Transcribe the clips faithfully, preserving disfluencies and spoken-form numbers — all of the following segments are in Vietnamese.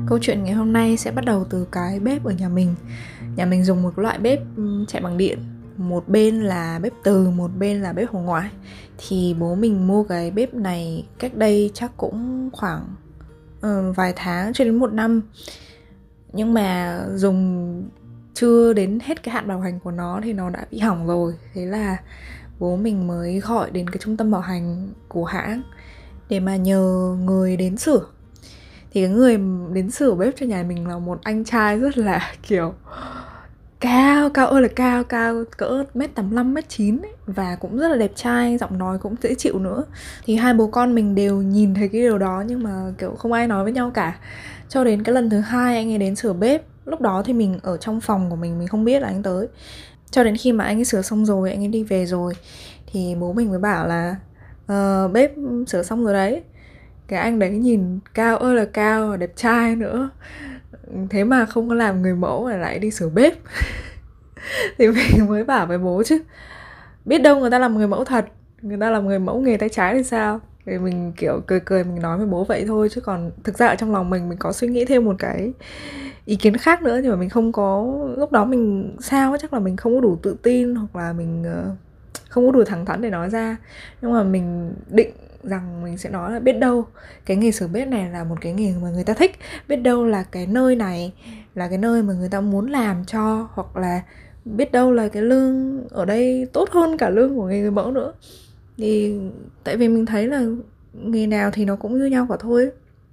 Câu chuyện ngày hôm nay sẽ bắt đầu từ cái bếp ở nhà mình. Nhà mình dùng một loại bếp chạy bằng điện. Một bên là bếp từ, một bên là bếp hồng ngoại. Thì bố mình mua cái bếp này cách đây chắc cũng khoảng uh, vài tháng cho đến một năm. Nhưng mà dùng chưa đến hết cái hạn bảo hành của nó thì nó đã bị hỏng rồi. Thế là bố mình mới gọi đến cái trung tâm bảo hành của hãng để mà nhờ người đến sửa. Thì cái người đến sửa bếp cho nhà mình là một anh trai rất là kiểu cao, cao ơi là cao, cao cỡ mét tám mươi lăm, mét chín ấy. Và cũng rất là đẹp trai, giọng nói cũng dễ chịu nữa. Thì hai bố con mình đều nhìn thấy cái điều đó nhưng mà kiểu không ai nói với nhau cả. Cho đến cái lần thứ hai anh ấy đến sửa bếp. Lúc đó thì mình ở trong phòng của mình, mình không biết là anh tới. Cho đến khi mà anh ấy sửa xong rồi, anh ấy đi về rồi, thì bố mình mới bảo là uh, bếp sửa xong rồi đấy. Cái anh đấy nhìn cao ơi là cao và đẹp trai nữa, thế mà không có làm người mẫu mà lại đi sửa bếp. Thì mình mới bảo với bố chứ, biết đâu người ta làm người mẫu thật, người ta làm người mẫu nghề tay trái thì sao. Thì mình kiểu cười cười mình nói với bố vậy thôi, chứ còn thực ra ở trong lòng mình mình có suy nghĩ thêm một cái ý kiến khác nữa. Nhưng mà mình không có, lúc đó mình sao chắc là mình không có đủ tự tin, hoặc là mình không có đủ thẳng thắn để nói ra. Nhưng mà mình định rằng mình sẽ nói là biết đâu cái nghề sửa bếp này là một cái nghề mà người ta thích, biết đâu là cái nơi này là cái nơi mà người ta muốn làm cho, hoặc là biết đâu là cái lương ở đây tốt hơn cả lương của nghề người mẫu nữa. Thì tại vì mình thấy là nghề nào thì nó cũng như nhau cả thôi.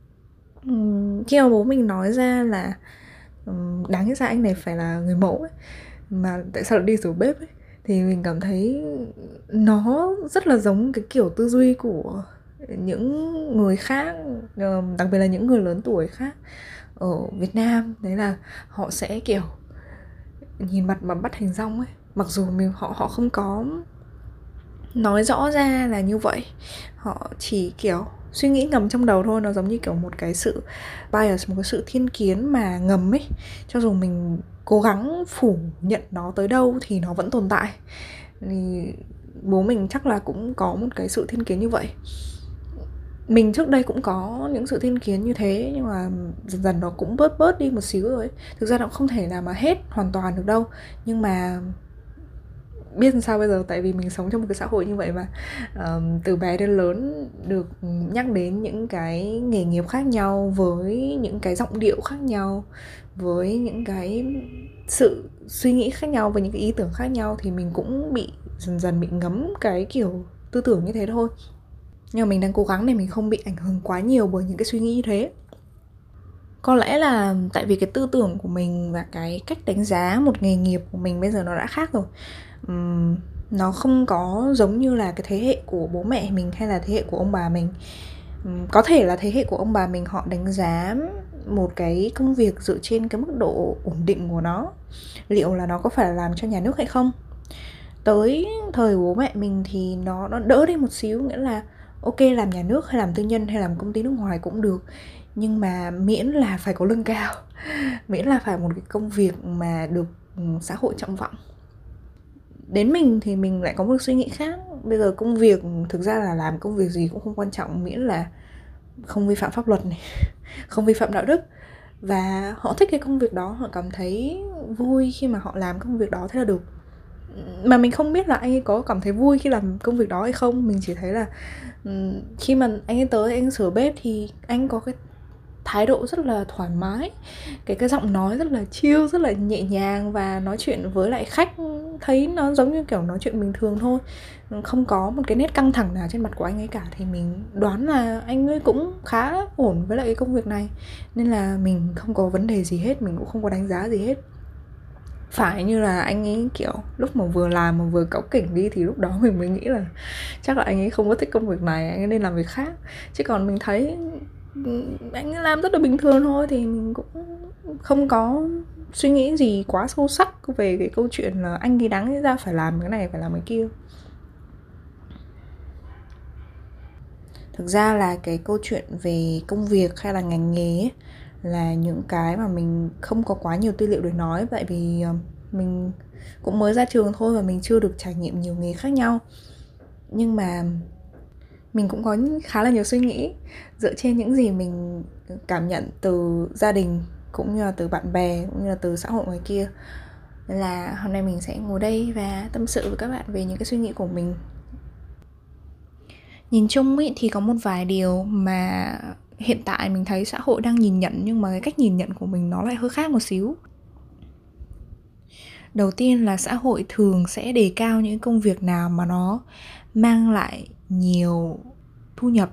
uhm, Khi mà bố mình nói ra là um, đáng ra anh này phải là người mẫu ấy, mà tại sao lại đi sửa bếp ấy, thì mình cảm thấy nó rất là giống cái kiểu tư duy của những người khác, đặc biệt là những người lớn tuổi khác ở Việt Nam. Đấy là họ sẽ kiểu nhìn mặt mà bắt hình dong ấy. Mặc dù mình họ họ không có nói rõ ra là như vậy, họ chỉ kiểu suy nghĩ ngầm trong đầu thôi. Nó giống như kiểu một cái sự bias, một cái sự thiên kiến mà ngầm ấy. Cho dù mình cố gắng phủ nhận nó tới đâu thì nó vẫn tồn tại. Thì bố mình chắc là cũng có một cái sự thiên kiến như vậy. Mình trước đây cũng có những sự thiên kiến như thế, nhưng mà dần dần nó cũng bớt bớt đi một xíu rồi ấy. Thực ra nó cũng không thể nào mà hết hoàn toàn được đâu, nhưng mà biết làm sao bây giờ, tại vì mình sống trong một cái xã hội như vậy mà. um, Từ bé đến lớn được nhắc đến những cái nghề nghiệp khác nhau, với những cái giọng điệu khác nhau, với những cái sự suy nghĩ khác nhau, với những cái ý tưởng khác nhau, thì mình cũng bị dần dần bị ngấm cái kiểu tư tưởng như thế thôi. Nhưng mà mình đang cố gắng để mình không bị ảnh hưởng quá nhiều bởi những cái suy nghĩ như thế. Có lẽ là tại vì cái tư tưởng của mình và cái cách đánh giá một nghề nghiệp của mình bây giờ nó đã khác rồi. uhm, Nó không có giống như là cái thế hệ của bố mẹ mình hay là thế hệ của ông bà mình. uhm, Có thể là thế hệ của ông bà mình họ đánh giá một cái công việc dựa trên cái mức độ ổn định của nó, liệu là nó có phải là làm cho nhà nước hay không. Tới thời bố mẹ mình thì nó, nó đỡ đi một xíu, nghĩa là ok, làm nhà nước hay làm tư nhân hay làm công ty nước ngoài cũng được, nhưng mà miễn là phải có lương cao, miễn là phải một cái công việc mà được xã hội trọng vọng. Đến mình thì mình lại có một suy nghĩ khác. Bây giờ công việc thực ra là làm công việc gì cũng không quan trọng, miễn là không vi phạm pháp luật này, không vi phạm đạo đức, và họ thích cái công việc đó, họ cảm thấy vui khi mà họ làm công việc đó, thế là được. Mà mình không biết là anh ấy có cảm thấy vui khi làm công việc đó hay không. Mình chỉ thấy là khi mà anh ấy tới anh sửa bếp thì anh có cái thái độ rất là thoải mái, cái cái giọng nói rất là chill, rất là nhẹ nhàng, và nói chuyện với lại khách thấy nó giống như kiểu nói chuyện bình thường thôi, không có một cái nét căng thẳng nào trên mặt của anh ấy cả. Thì mình đoán là anh ấy cũng khá ổn với lại cái công việc này, nên là mình không có vấn đề gì hết, mình cũng không có đánh giá gì hết. Phải như là anh ấy kiểu lúc mà vừa làm mà vừa cáu kỉnh đi, thì lúc đó mình mới nghĩ là chắc là anh ấy không có thích công việc này, anh ấy nên làm việc khác. Chứ còn mình thấy anh ấy làm rất là bình thường thôi, thì mình cũng không có suy nghĩ gì quá sâu sắc về cái câu chuyện là anh ấy đáng ra phải làm cái này, phải làm cái kia. Thực ra là cái câu chuyện về công việc hay là ngành nghề ấy, là những cái mà mình không có quá nhiều tư liệu để nói. Tại vì mình cũng mới ra trường thôi và mình chưa được trải nghiệm nhiều nghề khác nhau. Nhưng mà mình cũng có khá là nhiều suy nghĩ dựa trên những gì mình cảm nhận từ gia đình, cũng như là từ bạn bè, cũng như là từ xã hội ngoài kia. Nên là hôm nay mình sẽ ngồi đây và tâm sự với các bạn về những cái suy nghĩ của mình. Nhìn chung ý, thì có một vài điều mà hiện tại mình thấy xã hội đang nhìn nhận, nhưng mà cái cách nhìn nhận của mình nó lại hơi khác một xíu. Đầu tiên là xã hội thường sẽ đề cao những công việc nào mà nó mang lại nhiều thu nhập,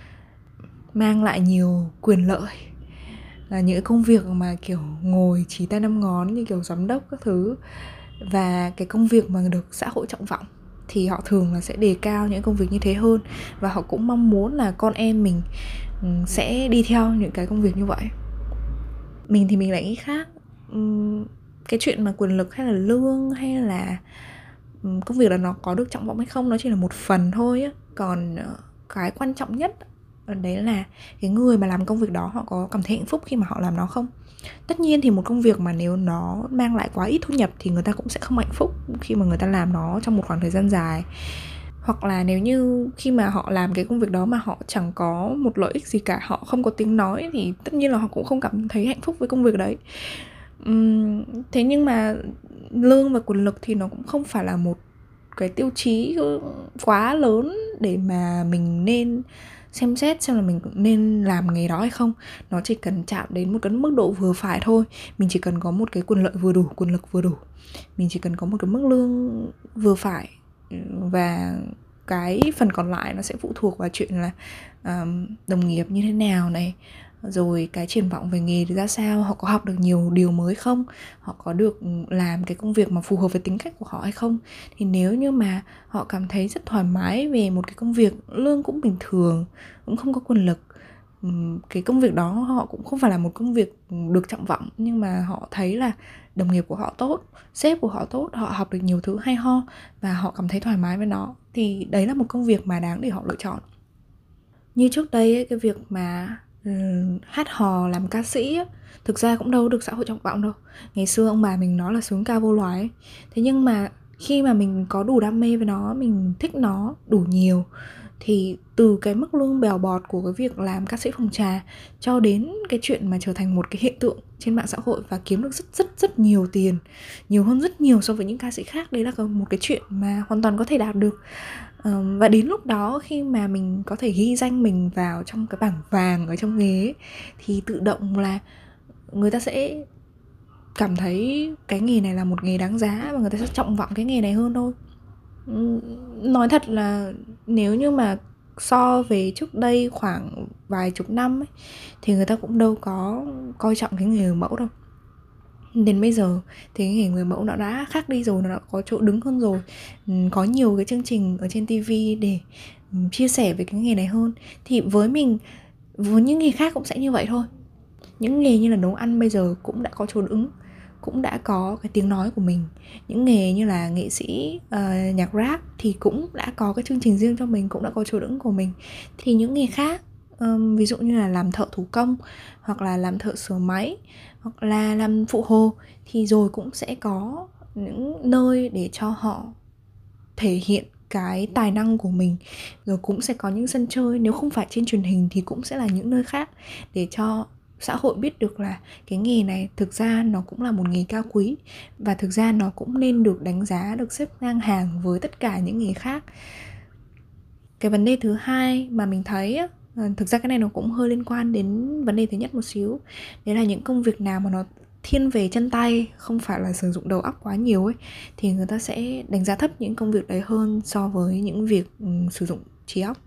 mang lại nhiều quyền lợi, là những công việc mà kiểu ngồi chỉ tay năm ngón như kiểu giám đốc các thứ. Và cái công việc mà được xã hội trọng vọng thì họ thường là sẽ đề cao những công việc như thế hơn, và họ cũng mong muốn là con em mình sẽ đi theo những cái công việc như vậy. Mình thì mình lại nghĩ khác. Cái chuyện mà quyền lực hay là lương hay là công việc là nó có được trọng vọng hay không, nó chỉ là một phần thôi á. Còn cái quan trọng nhất đấy là cái người mà làm công việc đó họ có cảm thấy hạnh phúc khi mà họ làm nó không. Tất nhiên thì một công việc mà nếu nó mang lại quá ít thu nhập thì người ta cũng sẽ không hạnh phúc khi mà người ta làm nó trong một khoảng thời gian dài. Hoặc là nếu như khi mà họ làm cái công việc đó mà họ chẳng có một lợi ích gì cả, họ không có tiếng nói, thì tất nhiên là họ cũng không cảm thấy hạnh phúc với công việc đấy. uhm, Thế nhưng mà lương và quyền lực thì nó cũng không phải là một cái tiêu chí quá lớn để mà mình nên xem xét xem là mình nên làm nghề đó hay không. Nó chỉ cần chạm đến một cái mức độ vừa phải thôi. Mình chỉ cần có một cái quyền lợi vừa đủ, quyền lực vừa đủ. Mình chỉ cần có một cái mức lương vừa phải, và cái phần còn lại nó sẽ phụ thuộc vào chuyện là um, đồng nghiệp như thế nào này, rồi cái triển vọng về nghề ra sao, họ có học được nhiều điều mới không, họ có được làm cái công việc mà phù hợp với tính cách của họ hay không. Thì nếu như mà họ cảm thấy rất thoải mái về một cái công việc, lương cũng bình thường, cũng không có quyền lực, cái công việc đó họ cũng không phải là một công việc được trọng vọng, nhưng mà họ thấy là đồng nghiệp của họ tốt, sếp của họ tốt, họ học được nhiều thứ hay ho và họ cảm thấy thoải mái với nó, thì đấy là một công việc mà đáng để họ lựa chọn. Như trước đây ấy, cái việc mà um, hát hò làm ca sĩ ấy, thực ra cũng đâu được xã hội trọng vọng đâu. Ngày xưa ông bà mình nói là sướng ca vô loài ấy. Thế nhưng mà khi mà mình có đủ đam mê với nó, mình thích nó đủ nhiều, thì từ cái mức lương bèo bọt của cái việc làm ca sĩ phòng trà cho đến cái chuyện mà trở thành một cái hiện tượng trên mạng xã hội và kiếm được rất rất rất nhiều tiền, nhiều hơn rất nhiều so với những ca sĩ khác, đấy là một cái chuyện mà hoàn toàn có thể đạt được. Và đến lúc đó khi mà mình có thể ghi danh mình vào trong cái bảng vàng ở trong nghề ấy, thì tự động là người ta sẽ cảm thấy cái nghề này là một nghề đáng giá và người ta sẽ trọng vọng cái nghề này hơn thôi. Nói thật là nếu như mà so về trước đây khoảng vài chục năm ấy, thì người ta cũng đâu có coi trọng cái nghề người mẫu đâu. Đến bây giờ thì cái nghề người mẫu nó đã khác đi rồi, nó đã có chỗ đứng hơn rồi. Có nhiều cái chương trình ở trên tivi để chia sẻ về cái nghề này hơn. Thì với mình, với những nghề khác cũng sẽ như vậy thôi. Những nghề như là nấu ăn bây giờ cũng đã có chỗ đứng, cũng đã có cái tiếng nói của mình. Những nghề như là nghệ sĩ uh, nhạc rap thì cũng đã có cái chương trình riêng cho mình, cũng đã có chỗ đứng của mình. Thì những nghề khác, um, ví dụ như là làm thợ thủ công, hoặc là làm thợ sửa máy, hoặc là làm phụ hồ, thì rồi cũng sẽ có những nơi để cho họ thể hiện cái tài năng của mình. Rồi cũng sẽ có những sân chơi, nếu không phải trên truyền hình thì cũng sẽ là những nơi khác, để cho xã hội biết được là cái nghề này thực ra nó cũng là một nghề cao quý, và thực ra nó cũng nên được đánh giá, được xếp ngang hàng với tất cả những nghề khác. Cái vấn đề thứ hai mà mình thấy á, thực ra cái này nó cũng hơi liên quan đến vấn đề thứ nhất một xíu, đấy là những công việc nào mà nó thiên về chân tay, không phải là sử dụng đầu óc quá nhiều ấy, thì người ta sẽ đánh giá thấp những công việc đấy hơn so với những việc um, sử dụng trí óc.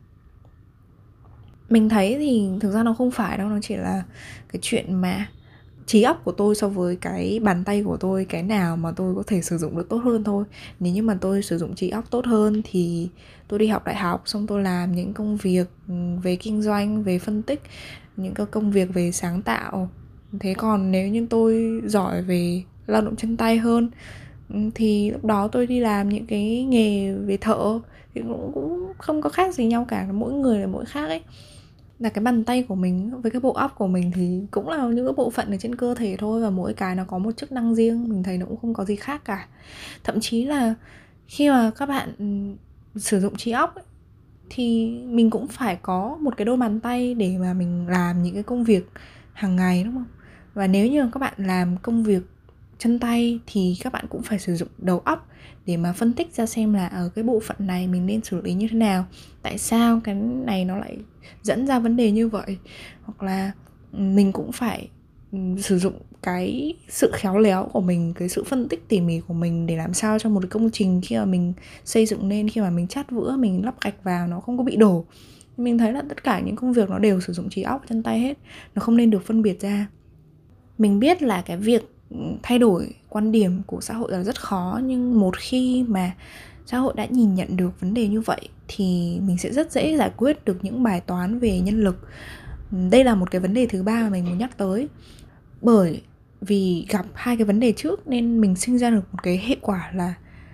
Mình thấy thì thực ra nó không phải đâu, nó chỉ là cái chuyện mà trí óc của tôi so với cái bàn tay của tôi, cái nào mà tôi có thể sử dụng được tốt hơn thôi. Nếu như mà tôi sử dụng trí óc tốt hơn thì tôi đi học đại học, xong tôi làm những công việc về kinh doanh, về phân tích, những cái công việc về sáng tạo. Thế còn nếu như tôi giỏi về lao động chân tay hơn thì lúc đó tôi đi làm những cái nghề về thợ thì cũng, cũng không có khác gì nhau cả, mỗi người là mỗi khác ấy. Là cái bàn tay của mình với cái bộ óc của mình thì cũng là những cái bộ phận ở trên cơ thể thôi, và mỗi cái nó có một chức năng riêng, mình thấy nó cũng không có gì khác cả. Thậm chí là khi mà các bạn sử dụng trí óc ấy, thì mình cũng phải có một cái đôi bàn tay để mà mình làm những cái công việc hàng ngày, đúng không? Và nếu như các bạn làm công việc chân tay thì các bạn cũng phải sử dụng đầu óc để mà phân tích ra xem là ở cái bộ phận này mình nên xử lý như thế nào, tại sao cái này nó lại dẫn ra vấn đề như vậy. Hoặc là mình cũng phải sử dụng cái sự khéo léo của mình, cái sự phân tích tỉ mỉ của mình để làm sao cho một cái công trình khi mà mình xây dựng nên, khi mà mình chát vữa, mình lắp gạch vào nó không có bị đổ. Mình thấy là tất cả những công việc nó đều sử dụng trí óc chân tay hết, nó không nên được phân biệt ra. Mình biết là cái việc thay đổi quan điểm của xã hội là rất khó, nhưng một khi mà xã hội đã nhìn nhận được vấn đề như vậy thì mình sẽ rất dễ giải quyết được những bài toán về nhân lực. Đây là một cái vấn đề thứ ba mà mình muốn nhắc tới. Bởi vì gặp hai cái vấn đề trước nên mình sinh ra được một cái hệ quả là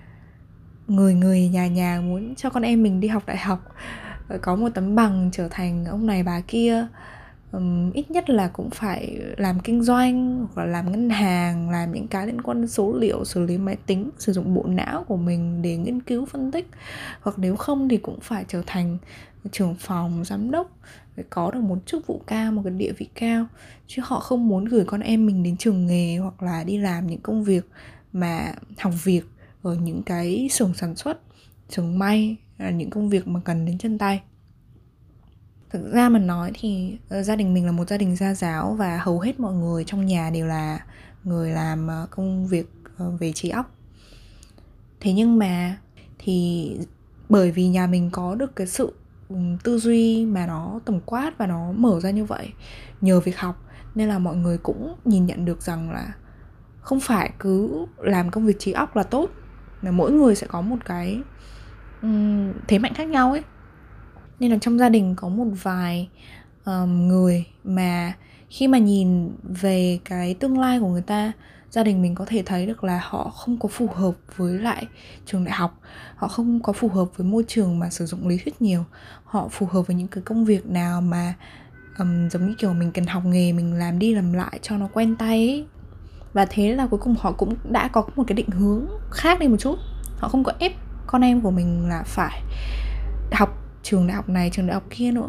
người người nhà nhà muốn cho con em mình đi học đại học, có một tấm bằng trở thành ông này bà kia, um, ít nhất là cũng phải làm kinh doanh hoặc là làm ngân hàng, làm những cái liên quan đến số liệu, xử lý máy tính, sử dụng bộ não của mình để nghiên cứu phân tích. Hoặc nếu không thì cũng phải trở thành trưởng phòng, giám đốc, phải có được một chức vụ cao, một cái địa vị cao. Chứ họ không muốn gửi con em mình đến trường nghề hoặc là đi làm những công việc mà học việc ở những cái xưởng sản xuất, xưởng may, là những công việc mà cần đến chân tay. Thực ra mà nói thì uh, gia đình mình là một gia đình gia giáo và hầu hết mọi người trong nhà đều là người làm uh, công việc uh, về trí óc. Thế nhưng mà thì bởi vì nhà mình có được cái sự um, tư duy mà nó tổng quát và nó mở ra như vậy nhờ việc học, nên là mọi người cũng nhìn nhận được rằng là không phải cứ làm công việc trí óc là tốt, mà mỗi người sẽ có một cái um, thế mạnh khác nhau ấy. Nên là trong gia đình có một vài um, người mà khi mà nhìn về cái tương lai của người ta, gia đình mình có thể thấy được là họ không có phù hợp với lại trường đại học, họ không có phù hợp với môi trường mà sử dụng lý thuyết nhiều, họ phù hợp với những cái công việc nào mà um, giống như kiểu mình cần học nghề, mình làm đi làm lại cho nó quen tay ấy. Và thế là cuối cùng họ cũng đã có một cái định hướng khác đi một chút. Họ không có ép con em của mình là phải học trường đại học này, trường đại học kia nữa,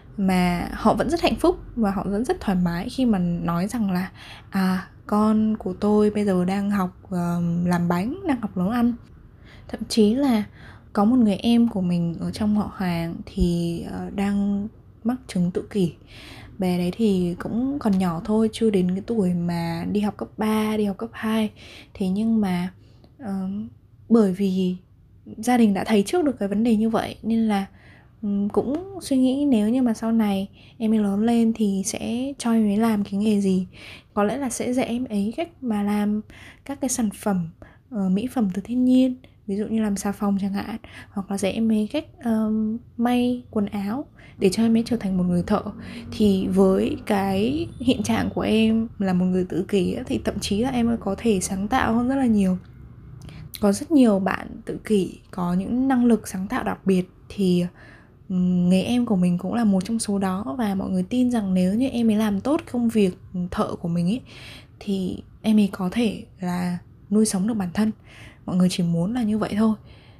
mà họ vẫn rất hạnh phúc và họ vẫn rất thoải mái khi mà nói rằng là à, con của tôi bây giờ đang học uh, làm bánh, đang học nấu ăn. Thậm chí là có một người em của mình ở trong họ hàng thì uh, đang mắc chứng tự kỷ. Bé đấy thì cũng còn nhỏ thôi, chưa đến cái tuổi mà đi học cấp ba, đi học cấp hai. Thế nhưng mà uh, bởi vì gia đình đã thấy trước được cái vấn đề như vậy, nên là um, cũng suy nghĩ nếu như mà sau này em ấy lớn lên thì sẽ cho em ấy làm cái nghề gì. Có lẽ là sẽ dạy em ấy cách mà làm các cái sản phẩm uh, mỹ phẩm từ thiên nhiên, ví dụ như làm xà phòng chẳng hạn, hoặc là dạy em ấy cách um, may quần áo để cho em ấy trở thành một người thợ. Thì với cái hiện trạng của em là một người tự kỷ thì thậm chí là em ấy có thể sáng tạo hơn rất là nhiều. Có rất nhiều bạn tự kỷ có những năng lực sáng tạo đặc biệt, thì nghề em của mình cũng là một trong số đó. Và mọi người tin rằng nếu như em ấy làm tốt công việc thợ của mình ấy, thì em ấy có thể là nuôi sống được bản thân. Mọi người chỉ muốn là như vậy thôi.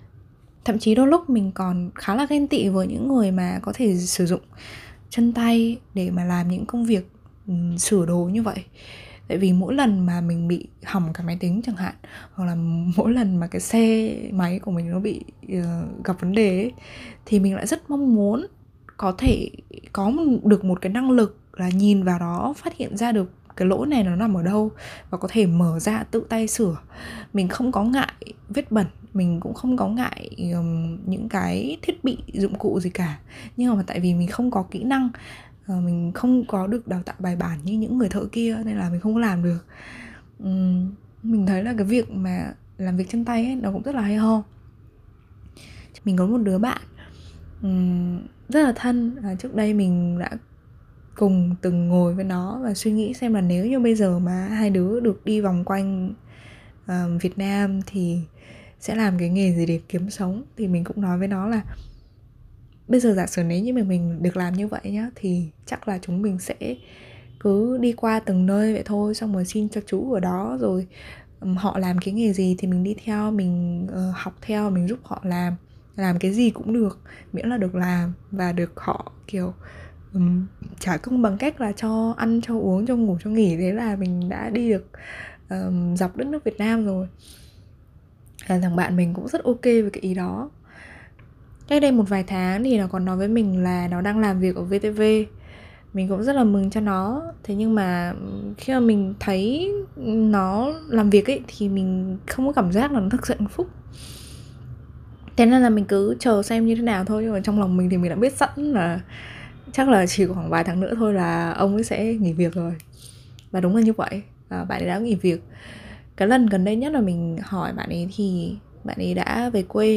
Thậm chí đôi lúc mình còn khá là ghen tị với những người mà có thể sử dụng chân tay để mà làm những công việc um, sửa đồ như vậy. Tại vì mỗi lần mà mình bị hỏng cái máy tính chẳng hạn, hoặc là mỗi lần mà cái xe máy của mình nó bị uh, gặp vấn đề ấy, thì mình lại rất mong muốn có thể có được một cái năng lực là nhìn vào đó, phát hiện ra được cái lỗi này nó nằm ở đâu và có thể mở ra tự tay sửa. Mình không có ngại vết bẩn, mình cũng không có ngại um, những cái thiết bị dụng cụ gì cả. Nhưng mà tại vì mình không có kỹ năng, uh, mình không có được đào tạo bài bản như những người thợ kia, nên là mình không có làm được. um, Mình thấy là cái việc mà làm việc chân tay ấy, nó cũng rất là hay ho. Mình có một đứa bạn um, rất là thân, uh, trước đây mình đã cùng từng ngồi với nó và suy nghĩ xem là nếu như bây giờ mà hai đứa được đi vòng quanh uh, Việt Nam thì sẽ làm cái nghề gì để kiếm sống. Thì mình cũng nói với nó là bây giờ giả sử nếu như mà mình được làm như vậy nhá, thì chắc là chúng mình sẽ cứ đi qua từng nơi vậy thôi, xong rồi xin cho chú ở đó, rồi um, họ làm cái nghề gì thì mình đi theo, mình uh, học theo, mình giúp họ làm. làm cái gì cũng được, miễn là được làm và được họ kiểu um, trả công bằng cách là cho ăn, cho uống, cho ngủ, cho nghỉ. Thế là mình đã đi được um, dọc đất nước Việt Nam rồi. Là thằng bạn mình cũng rất ok với cái ý đó. Cách đây một vài tháng thì nó còn nói với mình là nó đang làm việc ở vê tê vê. Mình cũng rất là mừng cho nó. Thế nhưng mà khi mà mình thấy nó làm việc ấy thì mình không có cảm giác là nó thực sự hạnh phúc. Thế nên là mình cứ chờ xem như thế nào thôi. Nhưng mà trong lòng mình thì mình đã biết sẵn là chắc là chỉ khoảng vài tháng nữa thôi là ông ấy sẽ nghỉ việc rồi. Và đúng là như vậy, à, bạn ấy đã nghỉ việc. Cái lần gần đây nhất là mình hỏi bạn ấy thì bạn ấy đã về quê.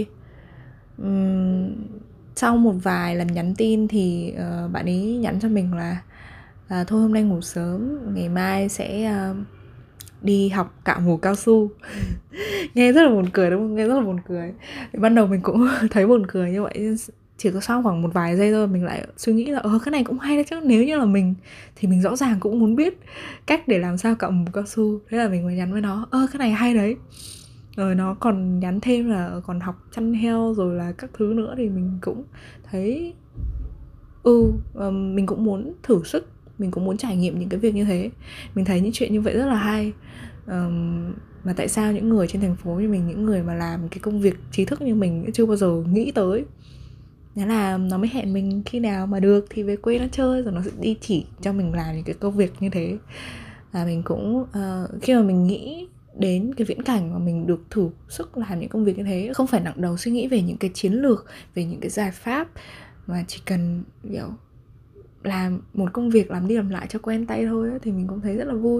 uhm, Sau một vài lần nhắn tin thì uh, bạn ấy nhắn cho mình là à, thôi hôm nay ngủ sớm, ngày mai sẽ uh, đi học cạo mủ cao su. Nghe rất là buồn cười đúng không? Nghe rất là buồn cười. Thì ban đầu mình cũng thấy buồn cười như vậy. Chỉ có sau khoảng một vài giây thôi mình lại suy nghĩ là ờ cái này cũng hay đấy chứ. Nếu như là mình thì mình rõ ràng cũng muốn biết cách để làm sao cạo mủ cao su. Thế là mình mới nhắn với nó ơ cái này hay đấy. Rồi nó còn nhắn thêm là còn học chăn heo rồi là các thứ nữa. Thì mình cũng thấy ừ mình cũng muốn thử sức, mình cũng muốn trải nghiệm những cái việc như thế. Mình thấy những chuyện như vậy rất là hay. um, Mà tại sao những người trên thành phố như mình, những người mà làm cái công việc trí thức như mình chưa bao giờ nghĩ tới. Thế là nó mới hẹn mình khi nào mà được thì về quê nó chơi, rồi nó sẽ đi chỉ cho mình làm những cái công việc như thế. Và mình cũng uh, khi mà mình nghĩ đến cái viễn cảnh mà mình được thử sức làm những công việc như thế, không phải nặng đầu suy nghĩ về những cái chiến lược, về những cái giải pháp, mà chỉ cần kiểu làm một công việc làm đi làm lại cho quen tay thôi ấy, thì mình cũng thấy rất là vui.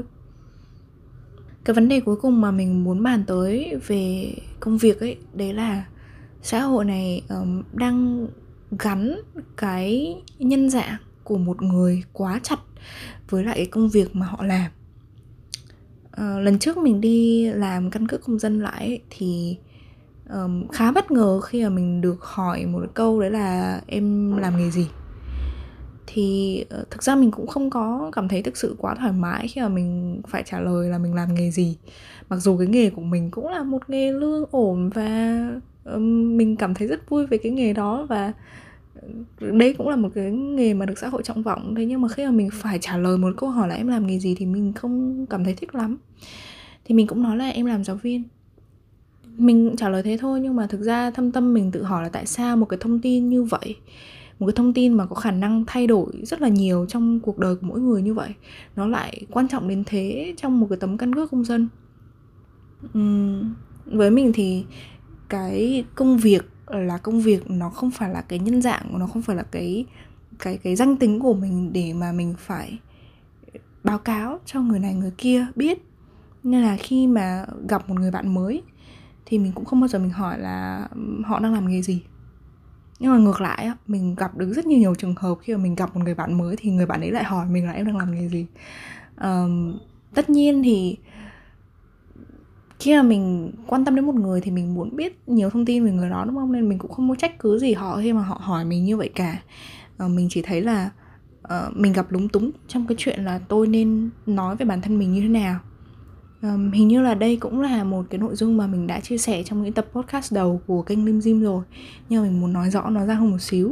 Cái vấn đề cuối cùng mà mình muốn bàn tới về công việc ấy, đấy là xã hội này um, đang gắn cái nhân dạng của một người quá chặt với lại cái công việc mà họ làm. Uh, lần trước mình đi làm căn cước công dân lại ấy, thì um, khá bất ngờ khi mà mình được hỏi một câu đấy là em làm nghề gì. Thì uh, thực ra mình cũng không có cảm thấy thực sự quá thoải mái khi mà mình phải trả lời là mình làm nghề gì. Mặc dù cái nghề của mình cũng là một nghề lương ổn và um, mình cảm thấy rất vui về cái nghề đó, và đây cũng là một cái nghề mà được xã hội trọng vọng. Thế nhưng mà khi mà mình phải trả lời một câu hỏi là em làm nghề gì thì mình không cảm thấy thích lắm. Thì mình cũng nói là em làm giáo viên. Mình trả lời thế thôi, nhưng mà thực ra thâm tâm mình tự hỏi là tại sao một cái thông tin như vậy, một cái thông tin mà có khả năng thay đổi rất là nhiều trong cuộc đời của mỗi người như vậy, nó lại quan trọng đến thế trong một cái tấm căn cước công dân. uhm, Với mình thì cái công việc là công việc, nó không phải là cái nhân dạng, nó không phải là cái cái cái danh tính của mình để mà mình phải báo cáo cho người này người kia biết. Nên là khi mà gặp một người bạn mới thì mình cũng không bao giờ mình hỏi là họ đang làm nghề gì. Nhưng mà ngược lại, mình gặp được rất nhiều trường hợp khi mà mình gặp một người bạn mới thì người bạn ấy lại hỏi mình là em đang làm nghề gì. um, Tất nhiên thì khi mà mình quan tâm đến một người thì mình muốn biết nhiều thông tin về người đó, đúng không? Nên mình cũng không có trách cứ gì họ khi mà họ hỏi mình như vậy cả. uh, Mình chỉ thấy là uh, mình gặp lúng túng trong cái chuyện là tôi nên nói về bản thân mình như thế nào. Um, hình như là đây cũng là một cái nội dung mà mình đã chia sẻ trong những tập podcast đầu của kênh Lim Dim rồi, nhưng mà mình muốn nói rõ nó ra hơn một xíu.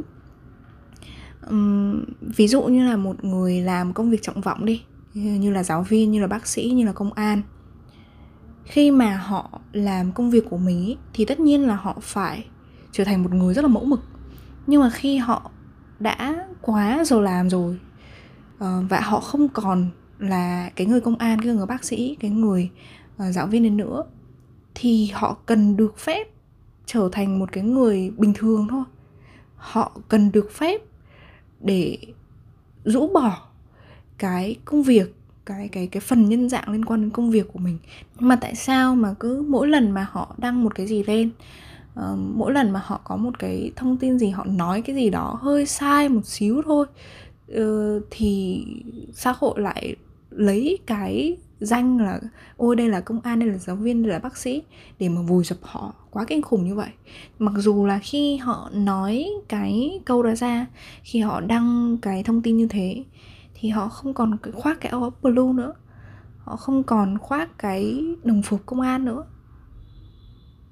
um, Ví dụ như là một người làm công việc trọng vọng đi, như là giáo viên, như là bác sĩ, như là công an. Khi mà họ làm công việc của mình ý, thì tất nhiên là họ phải trở thành một người rất là mẫu mực. Nhưng mà khi họ đã quá giờ làm rồi, uh, và họ không còn là cái người công an, cái người bác sĩ, cái người uh, giáo viên đến nữa, thì họ cần được phép trở thành một cái người bình thường thôi. Họ cần được phép để rũ bỏ cái công việc, cái cái cái phần nhân dạng liên quan đến công việc của mình. Mà tại sao mà cứ mỗi lần mà họ đăng một cái gì lên, uh, mỗi lần mà họ có một cái thông tin gì, họ nói cái gì đó hơi sai một xíu thôi, uh, thì xã hội lại lấy cái danh là ôi đây là công an, đây là giáo viên, đây là bác sĩ để mà vùi dập họ quá kinh khủng như vậy. Mặc dù là khi họ nói cái câu đó ra, khi họ đăng cái thông tin như thế, thì họ không còn khoác cái áo áo blue nữa, họ không còn khoác cái đồng phục công an nữa.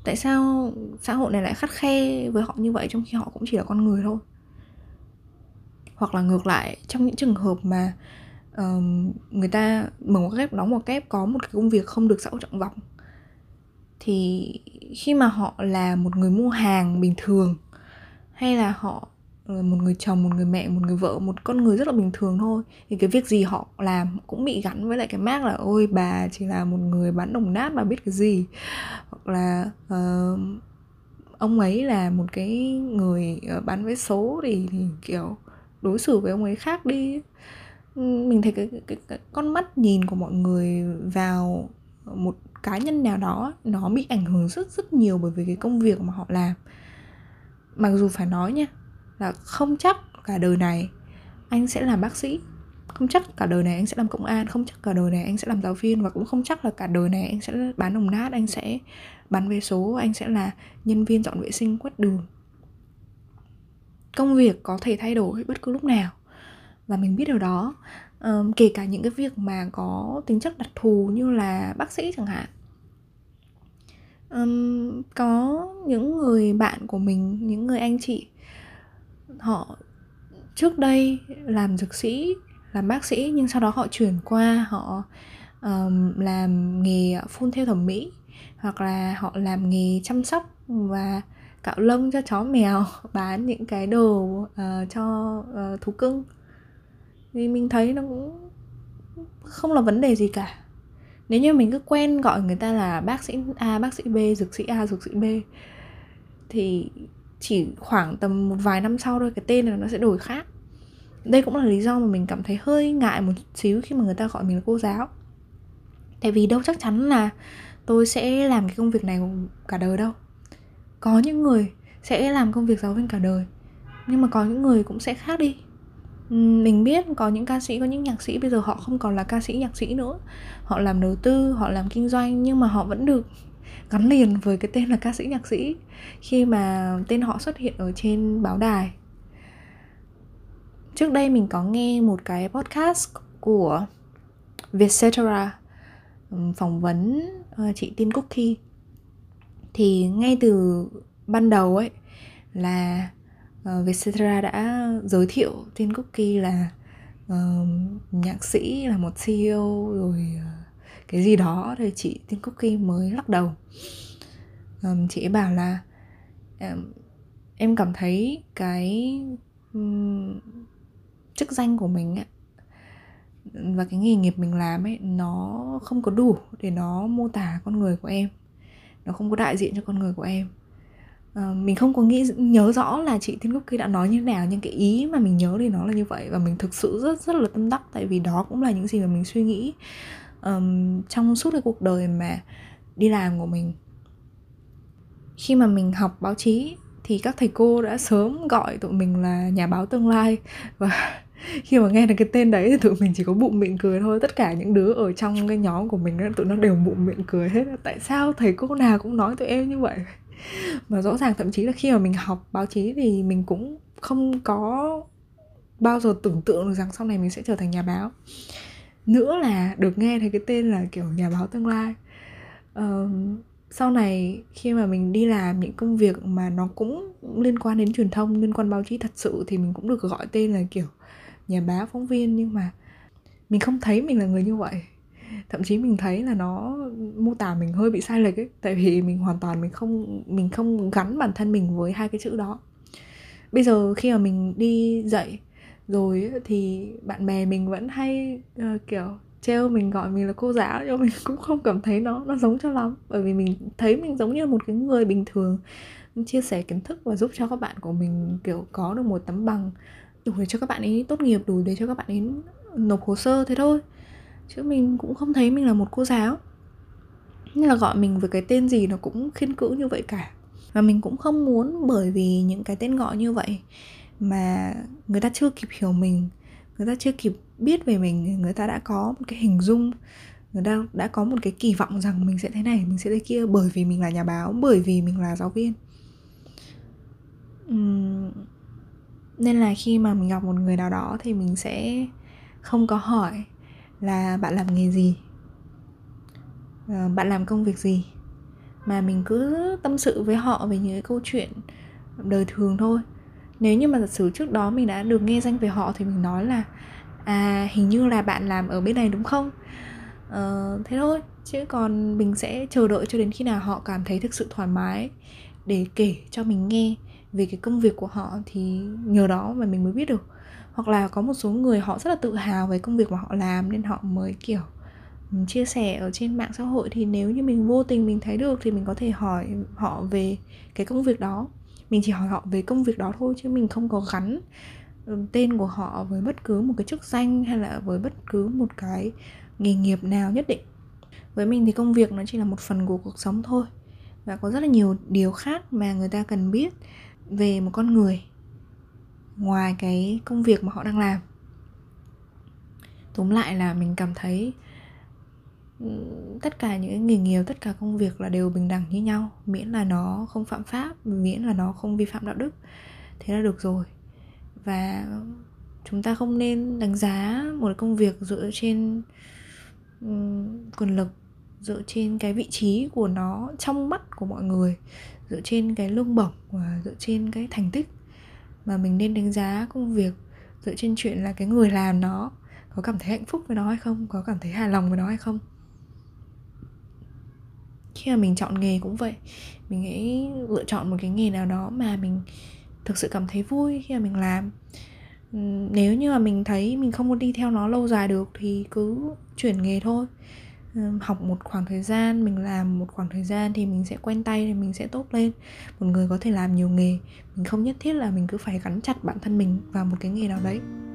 Tại sao xã hội này lại khắt khe với họ như vậy trong khi họ cũng chỉ là con người thôi? Hoặc là ngược lại, trong những trường hợp mà um, người ta mở một kép, đóng một kép, có một cái công việc không được xã hội trọng vọng, thì khi mà họ là một người mua hàng bình thường, hay là họ một người chồng, một người mẹ, một người vợ, một con người rất là bình thường thôi, thì cái việc gì họ làm cũng bị gắn với lại cái mác là ôi bà chỉ là một người bán đồng nát, bà biết cái gì. Hoặc là uh, ông ấy là một cái người bán vé số thì, thì kiểu đối xử với ông ấy khác đi. Mình thấy cái, cái, cái con mắt nhìn của mọi người vào một cá nhân nào đó nó bị ảnh hưởng rất rất nhiều bởi vì cái công việc mà họ làm. Mặc dù phải nói nha, là không chắc cả đời này anh sẽ làm bác sĩ, không chắc cả đời này anh sẽ làm công an, không chắc cả đời này anh sẽ làm giáo viên, và cũng không chắc là cả đời này anh sẽ bán đồng nát, anh sẽ bán vé số, anh sẽ là nhân viên dọn vệ sinh, quét đường. Công việc có thể thay đổi bất cứ lúc nào, và mình biết điều đó. um, Kể cả những cái việc mà có tính chất đặc thù như là bác sĩ chẳng hạn. um, Có những người bạn của mình, những người anh chị, họ trước đây làm dược sĩ, làm bác sĩ, nhưng sau đó họ chuyển qua họ um, làm nghề phun theo thẩm mỹ, hoặc là họ làm nghề chăm sóc và cạo lông cho chó mèo, bán những cái đồ uh, cho uh, thú cưng. Thì mình thấy nó cũng không là vấn đề gì cả. Nếu như mình cứ quen gọi người ta là bác sĩ A, bác sĩ B, dược sĩ A, dược sĩ B, thì chỉ khoảng tầm một vài năm sau thôi cái tên này nó sẽ đổi khác. Đây cũng là lý do mà mình cảm thấy hơi ngại một xíu khi mà người ta gọi mình là cô giáo. Tại vì đâu chắc chắn là tôi sẽ làm cái công việc này cả đời đâu. Có những người sẽ làm công việc giáo viên cả đời, nhưng mà có những người cũng sẽ khác đi. Mình biết có những ca sĩ, có những nhạc sĩ bây giờ họ không còn là ca sĩ, nhạc sĩ nữa. Họ làm đầu tư, họ làm kinh doanh, nhưng mà họ vẫn được gắn liền với cái tên là ca sĩ, nhạc sĩ khi mà tên họ xuất hiện ở trên báo đài. Trước đây mình có nghe một cái podcast của Vietcetera phỏng vấn chị Tiên Cookie. Thì ngay từ ban đầu ấy là uh, Vietcetera đã giới thiệu Tiên Cookie là uh, nhạc sĩ, là một xê e ô rồi uh, cái gì đó. Thì chị Tiên Cookie mới lắc đầu. um, Chị ấy bảo là um, em cảm thấy cái um, chức danh của mình ấy, và cái nghề nghiệp mình làm ấy, nó không có đủ để nó mô tả con người của em, nó không có đại diện cho con người của em. à, Mình không có nghĩ nhớ rõ là chị Tiên Cookie đã nói như thế nào, nhưng cái ý mà mình nhớ thì nó là như vậy. Và mình thực sự rất rất là tâm đắc, tại vì đó cũng là những gì mà mình suy nghĩ um, trong suốt cái cuộc đời mà đi làm của mình. Khi mà mình học báo chí thì các thầy cô đã sớm gọi tụi mình là nhà báo tương lai. Và khi mà nghe được cái tên đấy thì tụi mình chỉ có bụng miệng cười thôi. Tất cả những đứa ở trong cái nhóm của mình, tụi nó đều bụng miệng cười hết. Tại sao thầy cô nào cũng nói tụi em như vậy? Mà rõ ràng thậm chí là khi mà mình học báo chí thì mình cũng không có bao giờ tưởng tượng được rằng sau này mình sẽ trở thành nhà báo. Nữa là được nghe thấy cái tên là kiểu nhà báo tương lai. uh, Sau này khi mà mình đi làm những công việc mà nó cũng liên quan đến truyền thông, liên quan báo chí thật sự, thì mình cũng được gọi tên là kiểu nhà báo, phóng viên. Nhưng mà mình không thấy mình là người như vậy. Thậm chí mình thấy là nó mô tả mình hơi bị sai lệch ấy. Tại vì mình hoàn toàn mình không, mình không gắn bản thân mình với hai cái chữ đó. Bây giờ khi mà mình đi dạy rồi thì bạn bè mình vẫn hay uh, kiểu trêu mình, gọi mình là cô giáo, nhưng mình cũng không cảm thấy nó nó giống cho lắm. Bởi vì mình thấy mình giống như một cái người bình thường, chia sẻ kiến thức và giúp cho các bạn của mình kiểu có được một tấm bằng đủ để cho các bạn ấy tốt nghiệp, đủ để cho các bạn ấy nộp hồ sơ, thế thôi. Chứ mình cũng không thấy mình là một cô giáo, nên là gọi mình với cái tên gì nó cũng khiên cữ như vậy cả. Và mình cũng không muốn bởi vì những cái tên gọi như vậy mà người ta chưa kịp hiểu mình, người ta chưa kịp biết về mình, người ta đã có một cái hình dung, người ta đã có một cái kỳ vọng rằng mình sẽ thế này, mình sẽ thế kia, bởi vì mình là nhà báo, bởi vì mình là giáo viên. uhm, Nên là khi mà mình gặp một người nào đó thì mình sẽ không có hỏi là bạn làm nghề gì, bạn làm công việc gì, mà mình cứ tâm sự với họ về những cái câu chuyện đời thường thôi. Nếu như mà giả sử trước đó mình đã được nghe danh về họ thì mình nói là à, hình như là bạn làm ở bên này đúng không? Ờ, thế thôi. Chứ còn mình sẽ chờ đợi cho đến khi nào họ cảm thấy thực sự thoải mái để kể cho mình nghe về cái công việc của họ, thì nhờ đó mà mình mới biết được. Hoặc là có một số người họ rất là tự hào về công việc mà họ làm nên họ mới kiểu chia sẻ ở trên mạng xã hội, thì nếu như mình vô tình mình thấy được thì mình có thể hỏi họ về cái công việc đó. Mình chỉ hỏi họ về công việc đó thôi, chứ mình không có gắn tên của họ với bất cứ một cái chức danh hay là với bất cứ một cái nghề nghiệp nào nhất định. Với mình thì công việc nó chỉ là một phần của cuộc sống thôi, và có rất là nhiều điều khác mà người ta cần biết về một con người ngoài cái công việc mà họ đang làm. Tóm lại là mình cảm thấy tất cả những nghề nghiệp, tất cả công việc là đều bình đẳng như nhau, miễn là nó không phạm pháp, miễn là nó không vi phạm đạo đức, thế là được rồi. Và chúng ta không nên đánh giá một công việc dựa trên quyền lực, dựa trên cái vị trí của nó trong mắt của mọi người, dựa trên cái lương bổng và dựa trên cái thành tích, mà mình nên đánh giá công việc dựa trên chuyện là cái người làm nó có cảm thấy hạnh phúc với nó hay không, có cảm thấy hài lòng với nó hay không. Khi mà mình chọn nghề cũng vậy, mình hãy lựa chọn một cái nghề nào đó mà mình thực sự cảm thấy vui khi mà mình làm. Nếu như mà mình thấy mình không có đi theo nó lâu dài được thì cứ chuyển nghề thôi. Học một khoảng thời gian, mình làm một khoảng thời gian thì mình sẽ quen tay, thì mình sẽ tốt lên. Một người có thể làm nhiều nghề, mình không nhất thiết là mình cứ phải gắn chặt bản thân mình vào một cái nghề nào đấy.